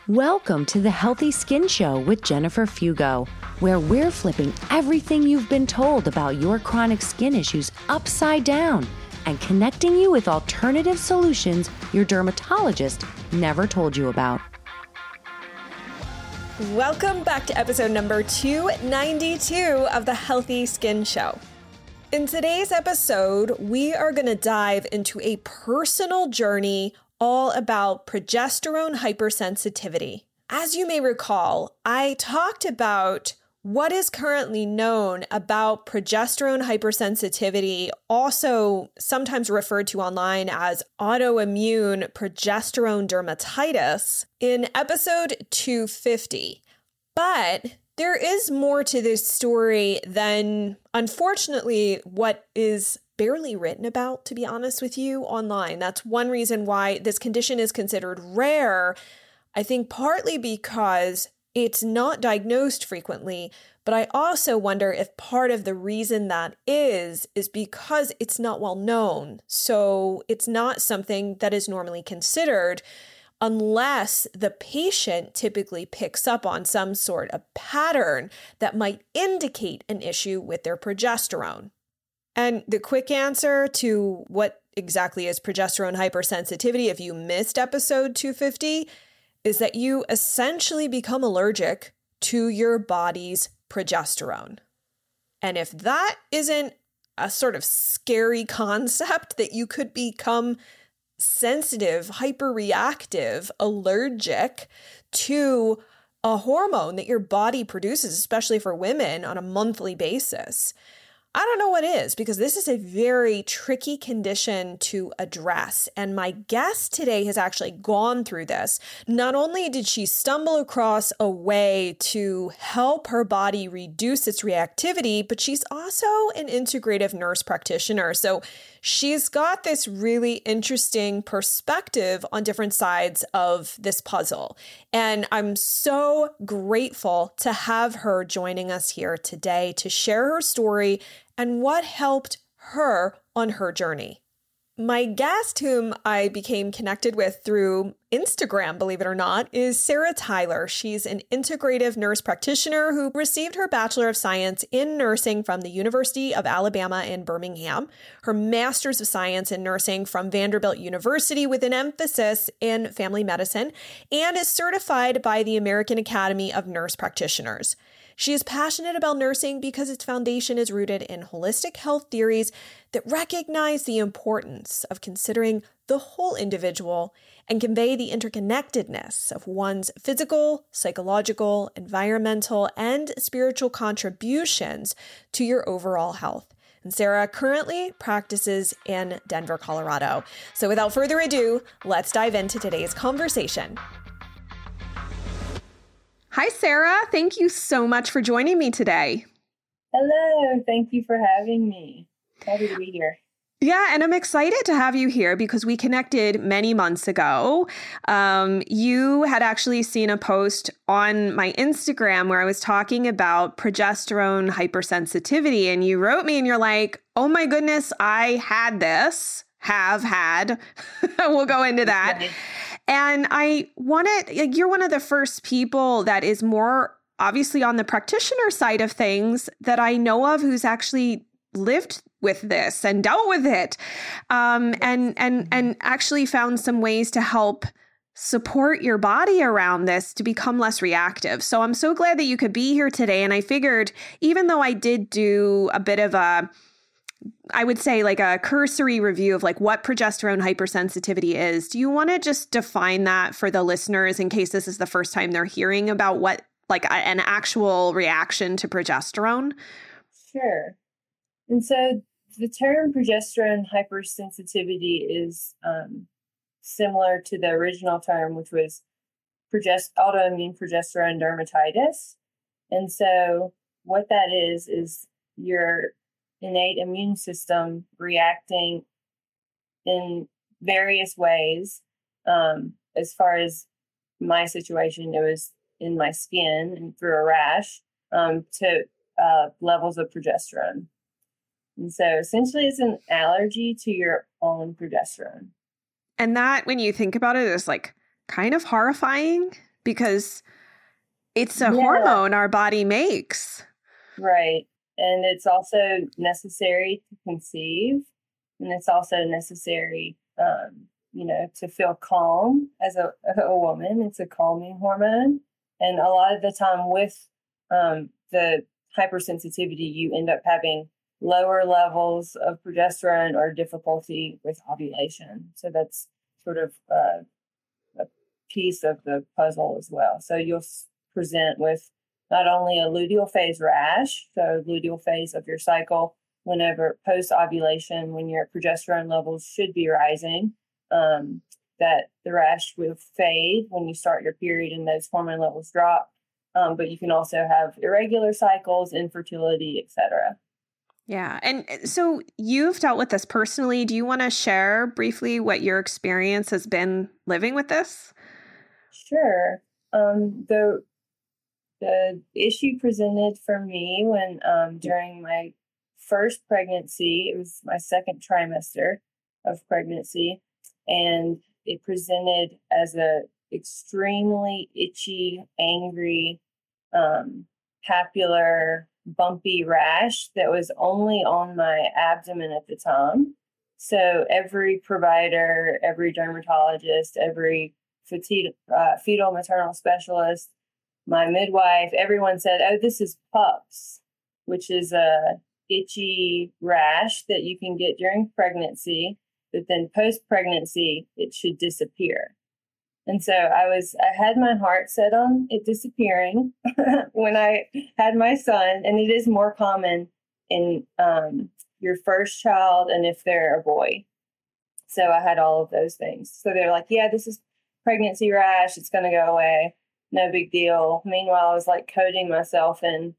Welcome to the Healthy Skin Show with Jennifer Fugo, where we're flipping everything you've been told about your chronic skin issues upside down and connecting you with alternative solutions your dermatologist never told you about. Welcome back to episode number 292 of the Healthy Skin Show. In today's episode, we are going to dive into a personal journey all about progesterone hypersensitivity. As you may recall, I talked about what is currently known about progesterone hypersensitivity, also sometimes referred to online as autoimmune progesterone dermatitis, in episode 250. But there is more to this story than, unfortunately, what is barely written about, to be honest with you, online. That's one reason why this condition is considered rare. I think partly because it's not diagnosed frequently, but I also wonder if part of the reason that is because it's not well known. So it's not something that is normally considered unless the patient typically picks up on some sort of pattern that might indicate an issue with their progesterone. And the quick answer to what exactly is progesterone hypersensitivity, if you missed episode 250, is that you essentially become allergic to your body's progesterone. And if that isn't a sort of scary concept that you could become sensitive, hyperreactive, allergic to a hormone that your body produces, especially for women, on a monthly basis, I don't know what is, because this is a very tricky condition to address. And my guest today has actually gone through this. Not only did she stumble across a way to help her body reduce its reactivity, but she's also an integrative nurse practitioner. So she's got this really interesting perspective on different sides of this puzzle. And I'm so grateful to have her joining us here today to share her story and what helped her on her journey. My guest, whom I became connected with through Instagram, believe it or not, is Sarah Tyler. She's an integrative nurse practitioner who received her Bachelor of Science in Nursing from the University of Alabama in Birmingham, her Master's of Science in Nursing from Vanderbilt University with an emphasis in family medicine, and is certified by the American Academy of Nurse Practitioners. She is passionate about nursing because its foundation is rooted in holistic health theories that recognize the importance of considering the whole individual and convey the interconnectedness of one's physical, psychological, environmental, and spiritual contributions to your overall health. And Sarah currently practices in Denver, Colorado. So without further ado, let's dive into today's conversation. Hi, Sarah. Thank you so much for joining me today. Hello. Thank you for having me. Happy to be here. Yeah, and I'm excited to have you here because we connected many months ago. You had actually seen a post on my Instagram where I was talking about progesterone hypersensitivity, and you wrote me and you're like, oh my goodness, I had this, have had. We'll go into that. Right. And you're one of the first people that is more obviously on the practitioner side of things that I know of who's actually lived with this and dealt with it, and actually found some ways to help support your body around this to become less reactive. So I'm so glad that you could be here today. And I figured, even though I did do a bit of I would say like a cursory review of like what progesterone hypersensitivity is, do you want to just define that for the listeners in case this is the first time they're hearing about what like an actual reaction to progesterone? Sure. And so the term progesterone hypersensitivity is similar to the original term, which was autoimmune progesterone dermatitis. And so what that is your innate immune system reacting in various ways. As far as my situation, it was in my skin and through a rash to levels of progesterone. And so essentially it's an allergy to your own progesterone. And that, when you think about it, is like kind of horrifying because it's a Yeah. hormone our body makes. Right. And it's also necessary to conceive. And it's also necessary, to feel calm as a woman. It's a calming hormone. And a lot of the time with the hypersensitivity, you end up having lower levels of progesterone or difficulty with ovulation. So that's sort of a piece of the puzzle as well. So you'll present with not only a luteal phase rash, so luteal phase of your cycle, whenever post-ovulation, when your progesterone levels should be rising, that the rash will fade when you start your period and those hormone levels drop. But you can also have irregular cycles, infertility, etc. Yeah. And so you've dealt with this personally. Do you want to share briefly what your experience has been living with this? Sure. The issue presented for me when during my first pregnancy, it was my second trimester of pregnancy, and it presented as a extremely itchy, angry, papular, bumpy rash that was only on my abdomen at the time. So every provider, every dermatologist, every fetal maternal specialist, my midwife, everyone said, "Oh, this is PUPS," which is a itchy rash that you can get during pregnancy, but then post-pregnancy, it should disappear. And so I had my heart set on it disappearing when I had my son, and it is more common in your first child and if they're a boy. So I had all of those things. So they're like, yeah, this is pregnancy rash. It's going to go away. No big deal. Meanwhile, I was like coating myself in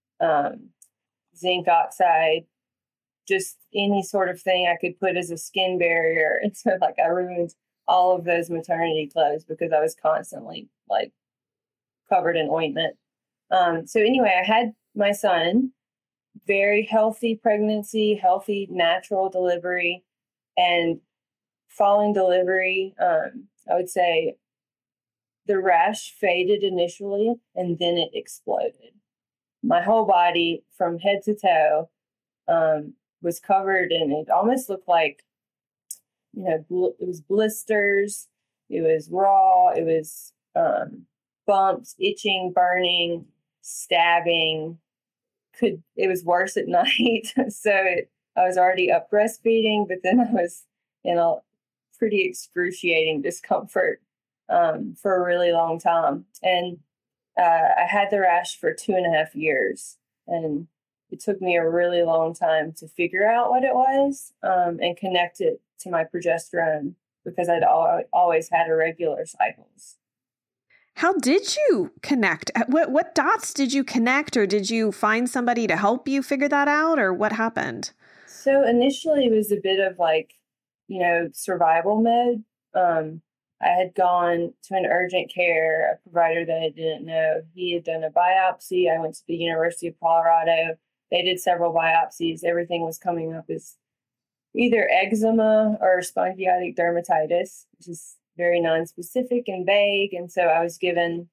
zinc oxide, just any sort of thing I could put as a skin barrier. And so like I ruined all of those maternity clothes because I was constantly like covered in ointment. So anyway, I had my son, very healthy pregnancy, healthy natural delivery, and following delivery, I would say the rash faded initially and then it exploded. My whole body from head to toe was covered, and it almost looked like, it was blisters, it was raw, it was bumps, itching, burning, stabbing. It was worse at night. So I was already up breastfeeding, but then I was in a pretty excruciating discomfort for a really long time. And I had the rash for 2.5 years, and it took me a really long time to figure out what it was and connect it to my progesterone because I'd always had irregular cycles. How did you connect? What dots did you connect, or did you find somebody to help you figure that out, or what happened? So initially it was a bit of like, survival mode. I had gone to an urgent care, a provider that I didn't know. He had done a biopsy. I went to the University of Colorado. They did several biopsies. Everything was coming up as either eczema or spongiatic dermatitis, which is very nonspecific and vague. And so I was given,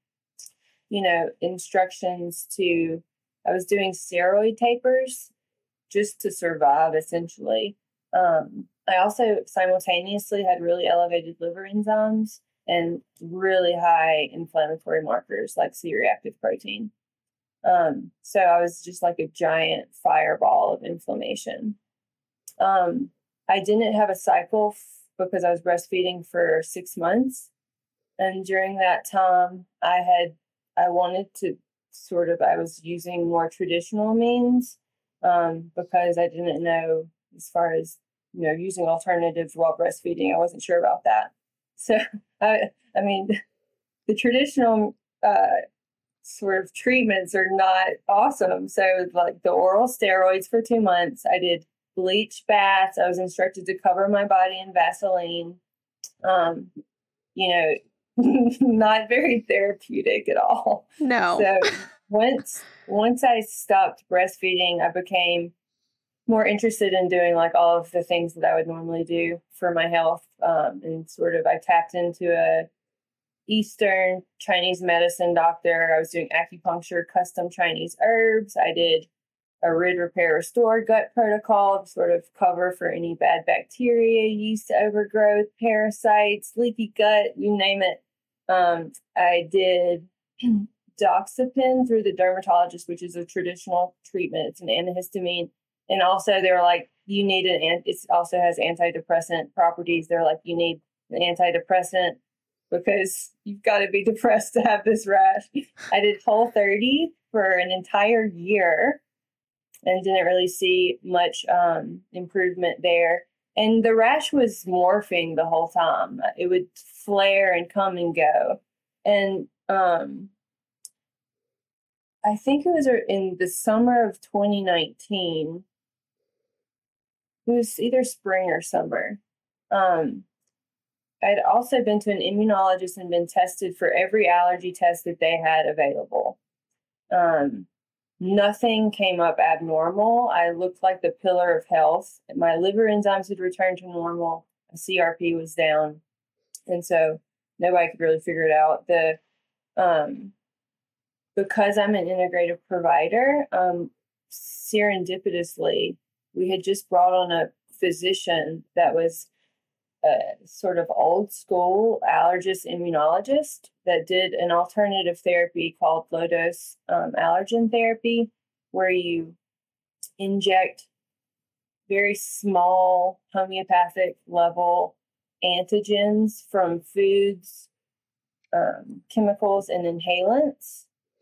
instructions I was doing steroid tapers just to survive, essentially. I also simultaneously had really elevated liver enzymes and really high inflammatory markers like C-reactive protein. So I was just like a giant fireball of inflammation. I didn't have a cycle because I was breastfeeding for 6 months. And during that time, I wanted to I was using more traditional means because I didn't know as far as, using alternatives while breastfeeding. I wasn't sure about that. So, the traditional sort of treatments are not awesome. So like the oral steroids for 2 months, I did bleach baths. I was instructed to cover my body in Vaseline. Not very therapeutic at all. No. So once I stopped breastfeeding, I became more interested in doing like all of the things that I would normally do for my health. And I tapped into a Eastern Chinese medicine doctor. I was doing acupuncture, custom Chinese herbs. I did a rid, repair, restore gut protocol to sort of cover for any bad bacteria, yeast overgrowth, parasites, leaky gut, you name it. I did doxepin through the dermatologist, which is a traditional treatment. It's an antihistamine. And also they were like, you need it also has antidepressant properties. They're like, you need an antidepressant because you've got to be depressed to have this rash. I did Whole30 for an entire year and didn't really see much improvement there. And the rash was morphing the whole time. It would flare and come and go. And I think it was in the summer of 2019. It was either spring or summer. I'd also been to an immunologist and been tested for every allergy test that they had available. Nothing came up abnormal. I looked like the pillar of health. My liver enzymes had returned to normal. CRP was down. And so nobody could really figure it out. Because I'm an integrative provider, serendipitously, we had just brought on a physician that was a sort of old school allergist immunologist that did an alternative therapy called low dose allergen therapy, where you inject very small homeopathic level antigens from foods, chemicals, and inhalants.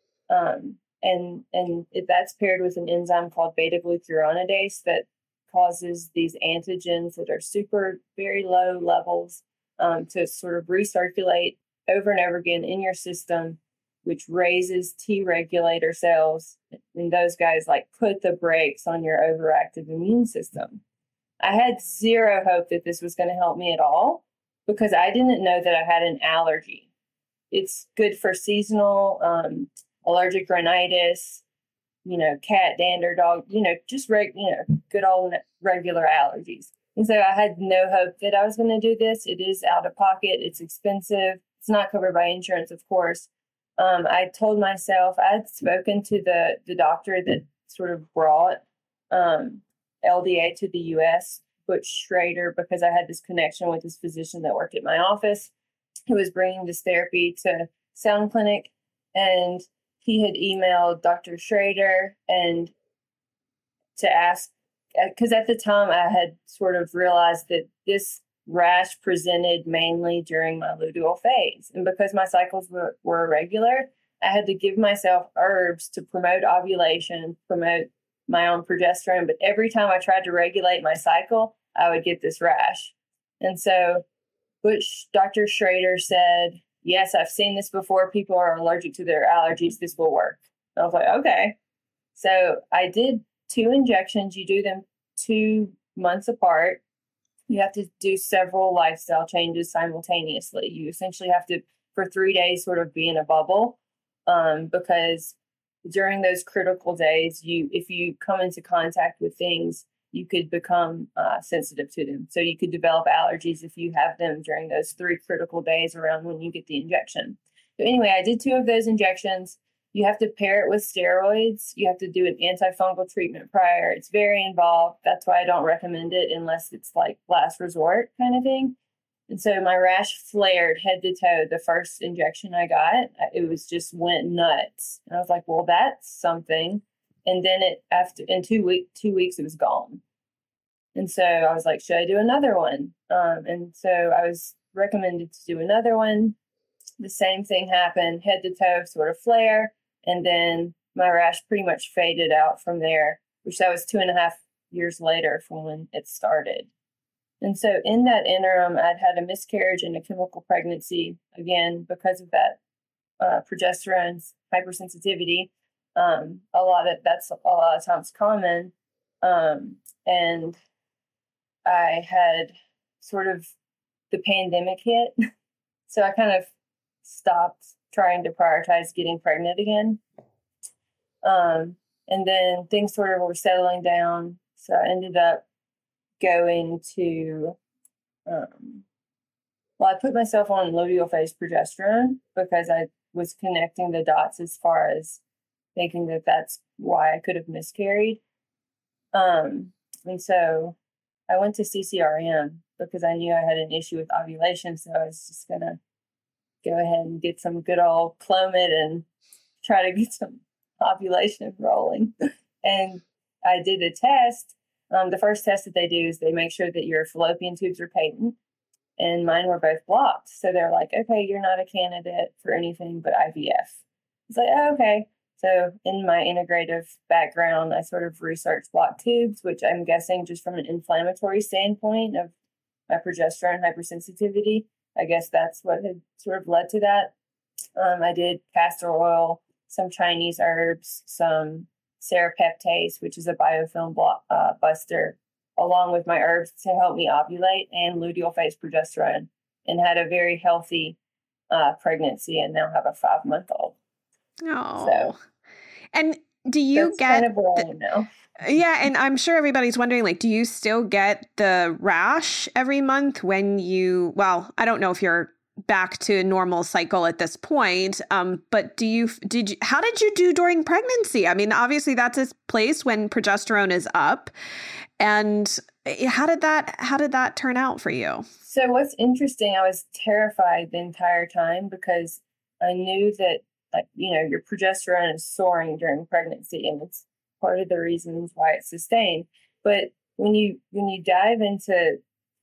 That's paired with an enzyme called beta-glucuronidase that causes these antigens that are super, very low levels to sort of recirculate over and over again in your system, which raises T regulator cells. And those guys like put the brakes on your overactive immune system. I had zero hope that this was going to help me at all because I didn't know that I had an allergy. It's good for seasonal allergic rhinitis, cat, dander, dog, just good old regular allergies. And so I had no hope that I was going to do this. It is out of pocket. It's expensive. It's not covered by insurance, of course. I told myself, I had spoken to the doctor that sort of brought LDA to the U.S., Butch Schrader, because I had this connection with this physician that worked at my office who was bringing this therapy to Sound Clinic. And he had emailed Dr. Schrader and to ask, because at the time I had sort of realized that this rash presented mainly during my luteal phase. And because my cycles were irregular, I had to give myself herbs to promote ovulation, promote my own progesterone. But every time I tried to regulate my cycle, I would get this rash. And so Dr. Schrader said, yes, I've seen this before. People are allergic to their allergies. This will work. And I was like, okay. So I did 2 injections. You do them 2 months apart. You have to do several lifestyle changes simultaneously. You essentially have to, for 3 days, sort of be in a bubble because during those critical days, if you come into contact with things, you could become sensitive to them. So you could develop allergies if you have them during those 3 critical days around when you get the injection. So anyway, I did 2 of those injections. You have to pair it with steroids. You have to do an antifungal treatment prior. It's very involved. That's why I don't recommend it unless it's like last resort kind of thing. And so my rash flared head to toe the first injection I got. It was just went nuts. And I was like, well, that's something. And then in 2 weeks, it was gone. And so I was like, should I do another one? And so I was recommended to do another one. The same thing happened, head to toe sort of flare. And then my rash pretty much faded out from there, which that was 2.5 years later from when it started. And so in that interim, I'd had a miscarriage and a chemical pregnancy, again, because of that progesterone hypersensitivity. That's a lot of times common. And I had sort of the pandemic hit. So I kind of stopped trying to prioritize getting pregnant again. And then things sort of were settling down. So I ended up going to Well, I put myself on luteal phase progesterone because I was connecting the dots as far as thinking that that's why I could have miscarried. And so I went to CCRM because I knew I had an issue with ovulation. So I was just going to go ahead and get some good old Clomid and try to get some ovulation rolling. And I did a test. The first test that they do is they make sure that your fallopian tubes are patent. And mine were both blocked. So they're like, okay, you're not a candidate for anything but IVF. It's like, oh, okay. So in my integrative background, I sort of researched blocked tubes, which I'm guessing just from an inflammatory standpoint of my progesterone hypersensitivity, I guess that's what had sort of led to that. I did castor oil, some Chinese herbs, some serapeptase, which is a biofilm buster, along with my herbs to help me ovulate, and luteal phase progesterone, and had a very healthy pregnancy, and now have a 5-month-old. Oh, so, and do you that's get kind of what I know? Yeah, and I'm sure everybody's wondering, like, do you still get the rash every month when you? Well, I don't know if you're back to a normal cycle at this point, but how did you do during pregnancy? I mean, obviously that's a place when progesterone is up, and how did that turn out for you? So what's interesting, I was terrified the entire time because I knew that, like, your progesterone is soaring during pregnancy, and it's part of the reasons why it's sustained. But when you dive into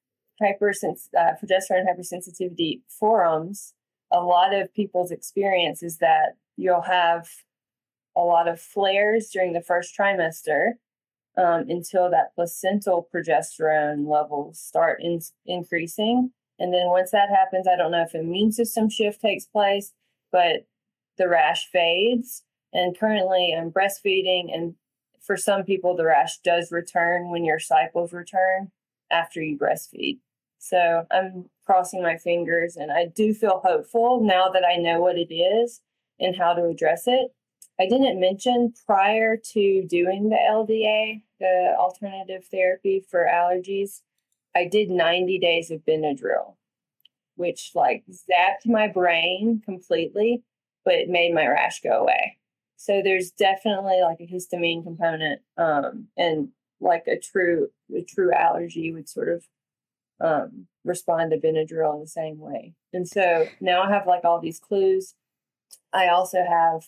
progesterone hypersensitivity forums, a lot of people's experience is that you'll have a lot of flares during the first trimester until that placental progesterone levels start increasing. And then once that happens, I don't know if immune system shift takes place, but the rash fades. And currently I'm breastfeeding, and for some people, the rash does return when your cycles return after you breastfeed. So I'm crossing my fingers, and I do feel hopeful now that I know what it is and how to address it. I didn't mention, prior to doing the LDA, the alternative therapy for allergies, I did 90 days of Benadryl, which zapped my brain completely, but it made my rash go away. So there's definitely a histamine component, and a true allergy would sort of respond to Benadryl in the same way. And so now I have all these clues. I also have,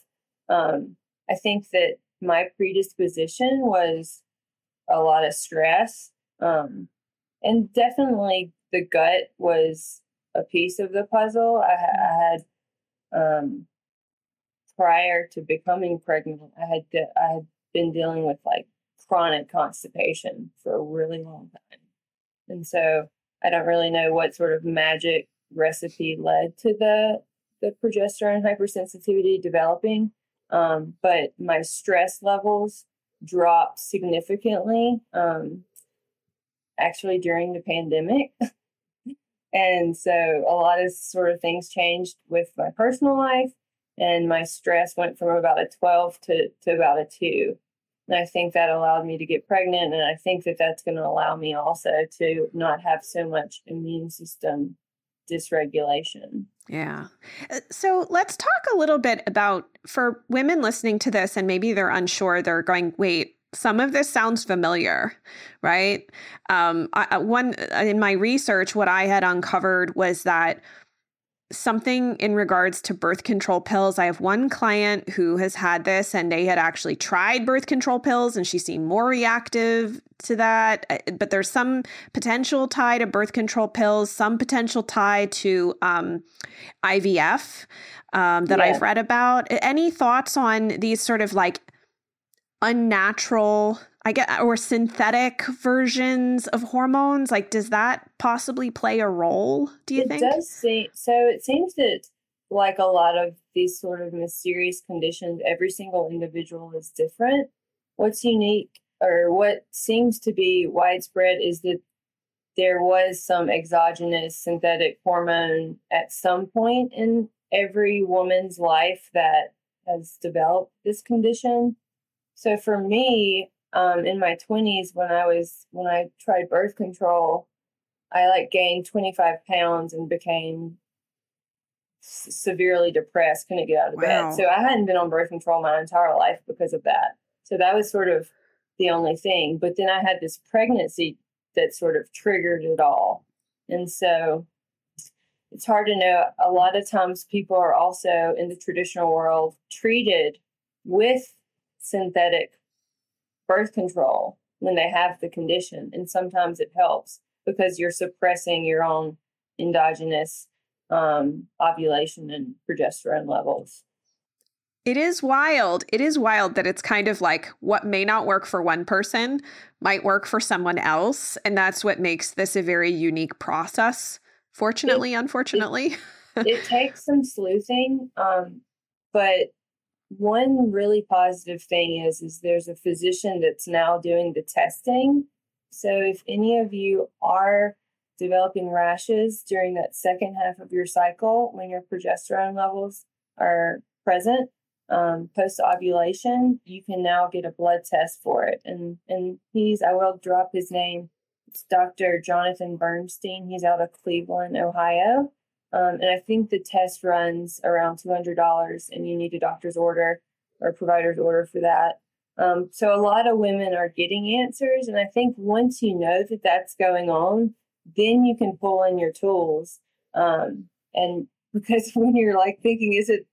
I think that my predisposition was a lot of stress, and definitely the gut was a piece of the puzzle. I had, prior to becoming pregnant, I had been dealing with chronic constipation for a really long time. And so I don't really know what sort of magic recipe led to the progesterone hypersensitivity developing. But my stress levels dropped significantly, actually during the pandemic. And so a lot of sort of things changed with my personal life, and my stress went from about a 12 to about a 2. And I think that allowed me to get pregnant. And I think that that's going to allow me also to not have so much immune system dysregulation. Yeah. So let's talk a little bit about, for women listening to this, and maybe they're unsure, they're going, wait, some of this sounds familiar, right? In my research, what I had uncovered was that something in regards to birth control pills. I have one client who has had this, and they had actually tried birth control pills, and she seemed more reactive to that. But there's some potential tie to birth control pills, some potential tie to IVF that I've read about. Any thoughts on these sort of unnatural, or synthetic versions of hormones? Does that possibly play a role, do you think? It does seem, so it seems that a lot of these sort of mysterious conditions, every single individual is different. What's unique, or what seems to be widespread, is that there was some exogenous synthetic hormone at some point in every woman's life that has developed this condition. So for me, in my 20s, when I tried birth control, I like gained 25 pounds and became severely depressed, couldn't get out of bed. So I hadn't been on birth control my entire life because of that. So that was sort of the only thing. But then I had this pregnancy that sort of triggered it all. And so it's hard to know. A lot of times people are also in the traditional world treated with synthetic birth control when they have the condition. And sometimes it helps because you're suppressing your own endogenous ovulation and progesterone levels. It is wild. It is wild that it's kind of like what may not work for one person might work for someone else. And that's what makes this a very unique process. Fortunately, unfortunately. It takes some sleuthing. But one really positive thing is there's a physician that's now doing the testing. So if any of you are developing rashes during that second half of your cycle, when your progesterone levels are present, post-ovulation, you can now get a blood test for it. And I will drop his name. It's Dr. Jonathan Bernstein. He's out of Cleveland, Ohio. And I think the test runs around $200 and you need a doctor's order or provider's order for that. So a lot of women are getting answers. And I think once you know that that's going on, then you can pull in your tools. And because when you're like thinking, is it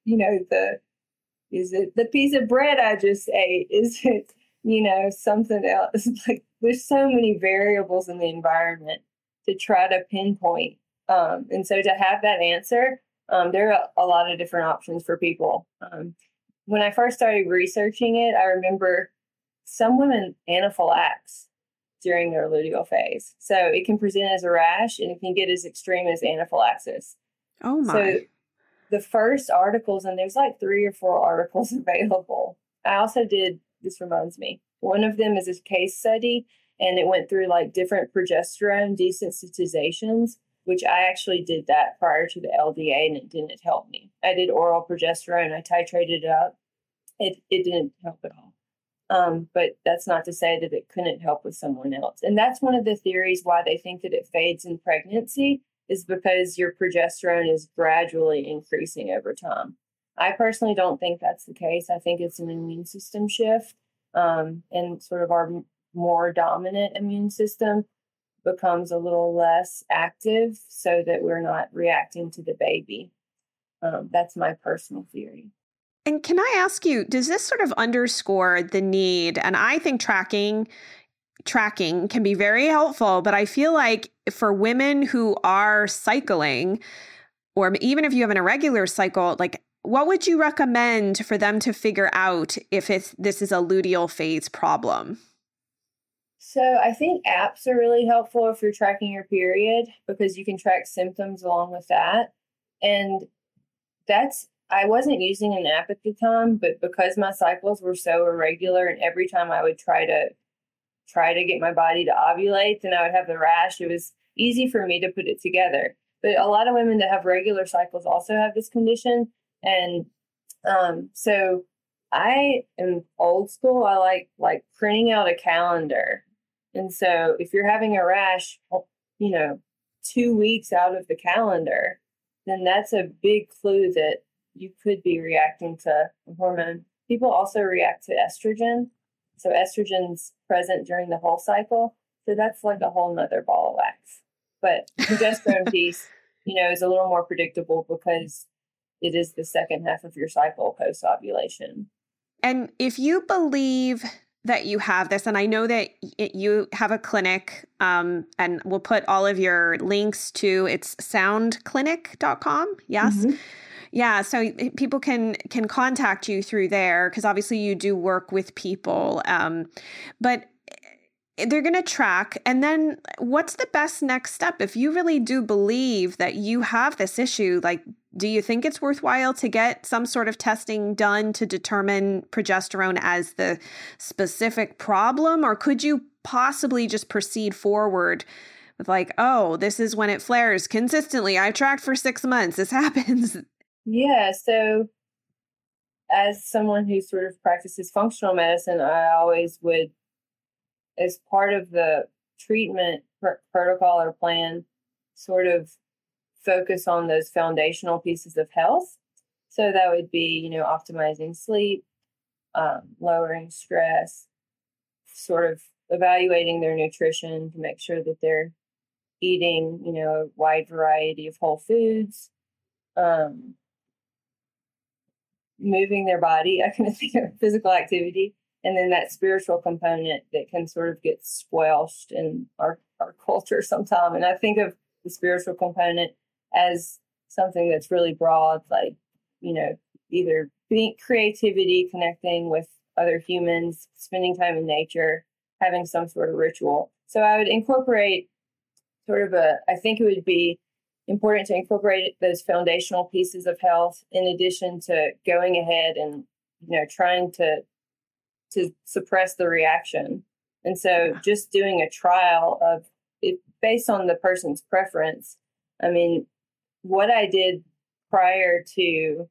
the piece of bread I just ate? Is it, something else? Like there's so many variables in the environment to try to pinpoint. And so to have that answer, there are a lot of different options for people. When I first started researching it, I remember some women anaphylax during their luteal phase. So it can present as a rash and it can get as extreme as anaphylaxis. Oh my. So the first articles, and there's like 3 or 4 articles available. I also this reminds me, one of them is a case study and it went through like different progesterone desensitizations, which I actually did that prior to the LDA and it didn't help me. I did oral progesterone. I titrated it up. It didn't help at all. But that's not to say that it couldn't help with someone else. And that's one of the theories why they think that it fades in pregnancy is because your progesterone is gradually increasing over time. I personally don't think that's the case. I think it's an immune system shift, and sort of our more dominant immune system becomes a little less active so that we're not reacting to the baby. That's my personal theory. And can I ask you, does this sort of underscore the need? And I think tracking can be very helpful, but I feel like for women who are cycling, or even if you have an irregular cycle, like what would you recommend for them to figure out if this is a luteal phase problem? So I think apps are really helpful if you're tracking your period because you can track symptoms along with that. And I wasn't using an app at the time, but because my cycles were so irregular and every time I would try to get my body to ovulate, then I would have the rash. It was easy for me to put it together. But a lot of women that have regular cycles also have this condition. And so I am old school. I like printing out a calendar. And so if you're having a rash, 2 weeks out of the calendar, then that's a big clue that you could be reacting to a hormone. People also react to estrogen. So estrogen's present during the whole cycle. So that's like a whole nother ball of wax. But progesterone piece, is a little more predictable because it is the second half of your cycle post-ovulation. And if you believe that you have this, and I know that you have a clinic, and we'll put all of your links to, it's soundclinic.com. Yes. Mm-hmm. Yeah. So people can contact you through there because obviously you do work with people. But they're going to track. And then what's the best next step? If you really do believe that you have this issue, like, do you think it's worthwhile to get some sort of testing done to determine progesterone as the specific problem? Or could you possibly just proceed forward with like, oh, this is when it flares consistently. I've tracked for 6 months. This happens. Yeah. So as someone who sort of practices functional medicine, I always would, as part of the treatment protocol or plan sort of focus on those foundational pieces of health. So that would be, optimizing sleep, lowering stress, sort of evaluating their nutrition to make sure that they're eating, a wide variety of whole foods, moving their body. I can think of physical activity, and then that spiritual component that can sort of get squelched in our culture sometime. And I think of the spiritual component as something that's really broad, like, either being creativity, connecting with other humans, spending time in nature, having some sort of ritual. So I would incorporate I think it would be important to incorporate those foundational pieces of health in addition to going ahead and, trying to suppress the reaction. And so just doing a trial of it based on the person's preference. I mean, what I did prior to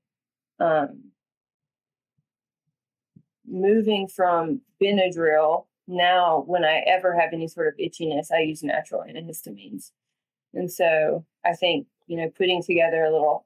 moving from Benadryl, now when I ever have any sort of itchiness, I use natural antihistamines. And so I think, putting together a little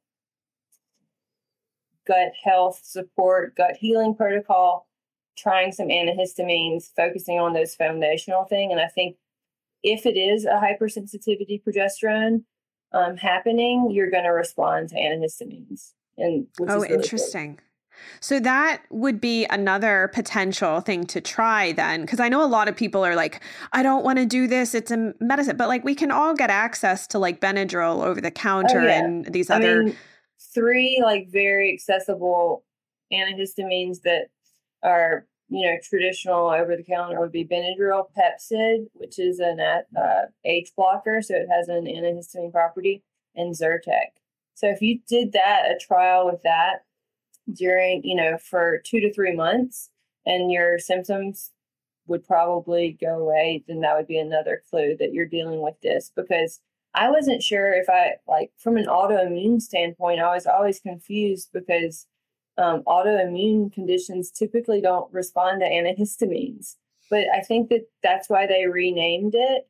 gut health support, gut healing protocol, trying some antihistamines, focusing on those foundational things. And I think if it is a hypersensitivity progesterone happening, you're going to respond to antihistamines. Really interesting. Good. So that would be another potential thing to try then, because I know a lot of people are like, I don't want to do this. It's a medicine, but like we can all get access to like Benadryl over the counter and these other 3 like very accessible antihistamines that are, traditional over the counter would be Benadryl, Pepcid, which is an H blocker, so it has an antihistamine property, and Zyrtec. So if you did a trial with that during, for 2 to 3 months, and your symptoms would probably go away, then that would be another clue that you're dealing with this. Because I wasn't sure if from an autoimmune standpoint, I was always confused because autoimmune conditions typically don't respond to antihistamines. But I think that's why they renamed it.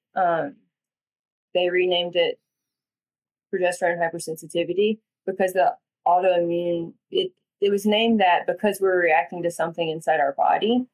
They renamed it progesterone hypersensitivity, because the autoimmune, it was named that because we're reacting to something inside our body,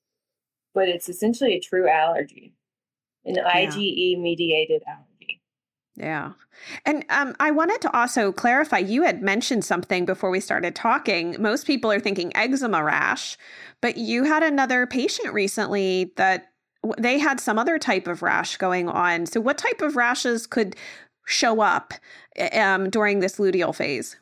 but it's essentially a true allergy, an IgE-mediated allergy. Yeah. And I wanted to also clarify, you had mentioned something before we started talking. Most people are thinking eczema rash, but you had another patient recently that they had some other type of rash going on. So what type of rashes could show up during this luteal phase?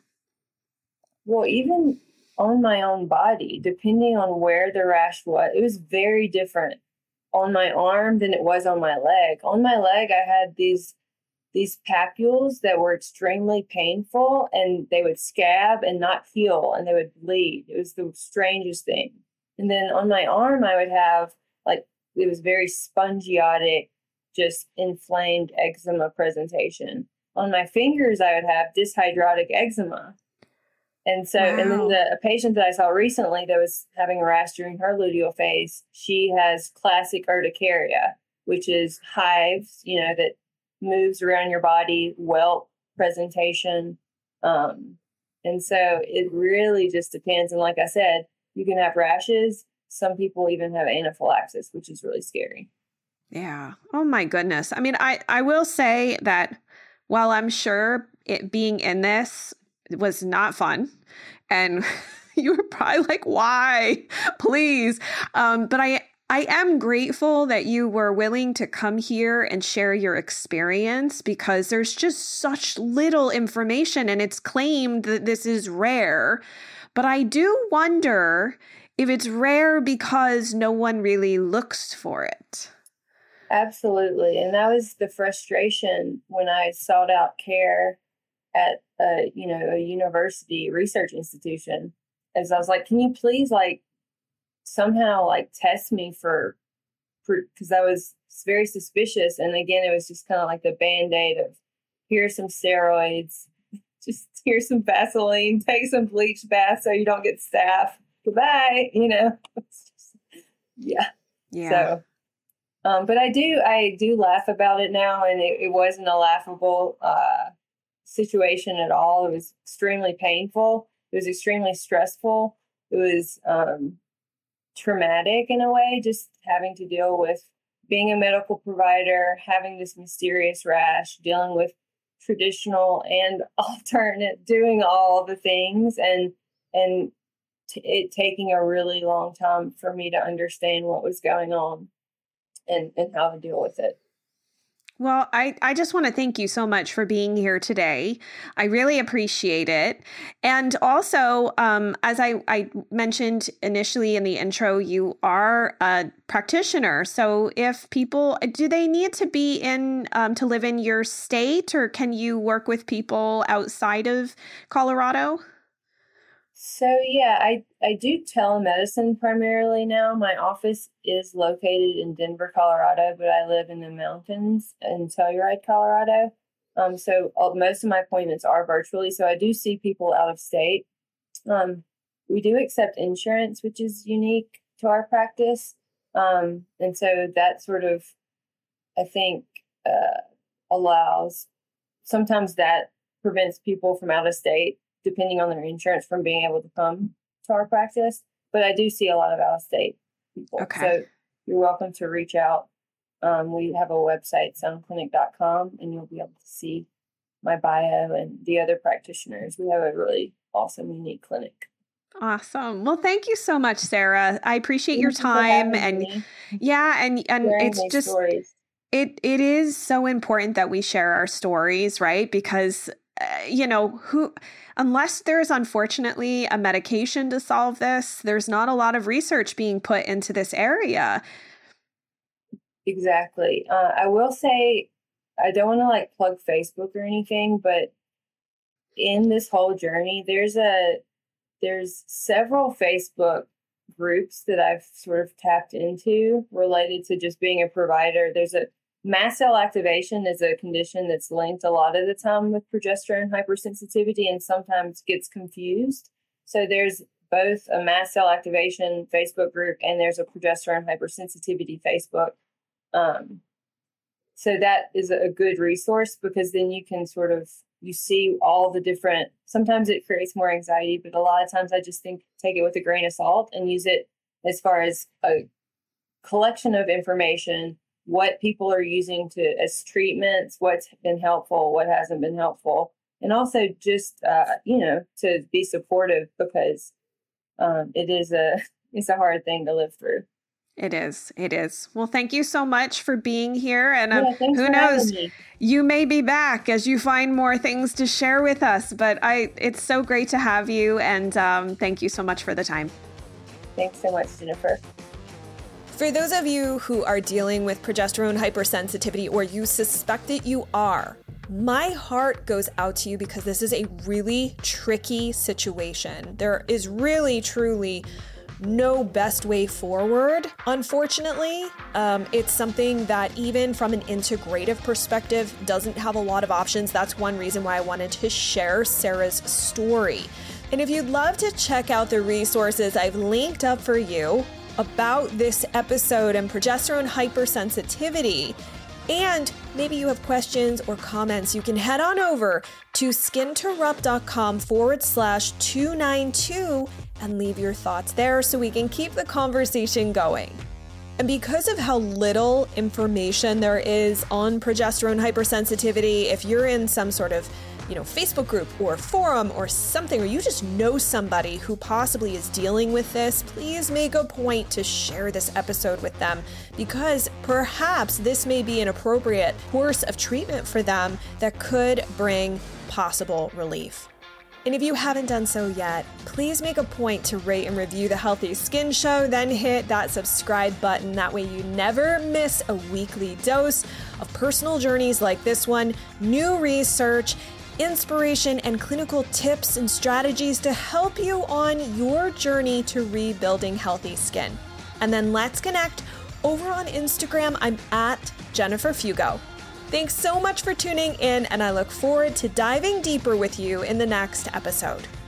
Well, even on my own body, depending on where the rash was, it was very different on my arm than it was on my leg. On my leg, I had these papules that were extremely painful, and they would scab and not heal, and they would bleed. It was the strangest thing. And then on my arm, I would have it was very spongiotic, just inflamed eczema presentation. On my fingers, I would have dyshydrotic eczema. And so, And then a patient that I saw recently that was having a rash during her luteal phase, she has classic urticaria, which is hives, that moves around your body, welt presentation. And so it really just depends. And like I said, you can have rashes. Some people even have anaphylaxis, which is really scary. Yeah. Oh my goodness. I mean, I will say that while I'm sure it being in this was not fun, and you were probably like, why? Please. But I am grateful that you were willing to come here and share your experience, because there's just such little information, and it's claimed that this is rare. But I do wonder if it's rare because no one really looks for it. Absolutely. And that was the frustration when I sought out care at a university research institution, as I was like, can you please somehow test me for because I was very suspicious. And again, it was just kind of like the Band-Aid of here's some steroids, just here's some Vaseline, take some bleach bath so you don't get staph. Goodbye, It's just, yeah. Yeah. So But I do laugh about it now, and it wasn't a laughable situation at all. It was extremely painful. It was extremely stressful. It was traumatic in a way, just having to deal with being a medical provider, having this mysterious rash, dealing with traditional and alternate, doing all the things, and it taking a really long time for me to understand what was going on and how to deal with it. Well, I just want to thank you so much for being here today. I really appreciate it. And also, as I mentioned initially in the intro, you are a practitioner. So if people, do they need to be in, to live in your state, or can you work with people outside of Colorado? So yeah, I do telemedicine primarily now. My office is located in Denver, Colorado, but I live in the mountains in Telluride, Colorado. So most of my appointments are virtually. So I do see people out of state. We do accept insurance, which is unique to our practice. And so that sort of, I think, allows, sometimes that prevents people from out of state, depending on their insurance, from being able to come to our practice. But I do see a lot of out-of-state people. Okay. So you're welcome to reach out. We have a website, soundclinic.com, and you'll be able to see my bio and the other practitioners. We have a really awesome, unique clinic. Awesome. Well, thank you so much, Sarah. I appreciate your time. And yeah, and it's just, stories. It is so important that we share our stories, right? Because unless there's unfortunately a medication to solve this, there's not a lot of research being put into this area. Exactly. I will say, I don't want to plug Facebook or anything, but in this whole journey, there's several Facebook groups that I've sort of tapped into related to just being a provider. There's a mast cell activation is a condition that's linked a lot of the time with progesterone hypersensitivity and sometimes gets confused. So there's both a mast cell activation Facebook group and there's a progesterone hypersensitivity Facebook. So that is a good resource, because then you can you see all the different, sometimes it creates more anxiety, but a lot of times I just take it with a grain of salt and use it as far as a collection of information, what people are using as treatments, what's been helpful, what hasn't been helpful. And also just, to be supportive, because it's a hard thing to live through. It is. Well, thank you so much for being here. And who knows, you may be back as you find more things to share with us, but it's so great to have you. And thank you so much for the time. Thanks so much, Jennifer. For those of you who are dealing with progesterone hypersensitivity, or you suspect that you are, my heart goes out to you, because this is a really tricky situation. There is really, truly no best way forward. Unfortunately, it's something that even from an integrative perspective doesn't have a lot of options. That's one reason why I wanted to share Sarah's story. And if you'd love to check out the resources I've linked up for you about this episode and progesterone hypersensitivity, and maybe you have questions or comments, you can head on over to skintorupt.com/292 and leave your thoughts there so we can keep the conversation going. And because of how little information there is on progesterone hypersensitivity, if you're in some sort of Facebook group or forum or something, or you just know somebody who possibly is dealing with this, please make a point to share this episode with them, because perhaps this may be an appropriate course of treatment for them that could bring possible relief. And if you haven't done so yet, please make a point to rate and review The Healthy Skin Show, then hit that subscribe button. That way you never miss a weekly dose of personal journeys like this one, new research, inspiration, and clinical tips and strategies to help you on your journey to rebuilding healthy skin. And then let's connect over on Instagram. I'm at Jennifer Fugo. Thanks so much for tuning in, and I look forward to diving deeper with you in the next episode.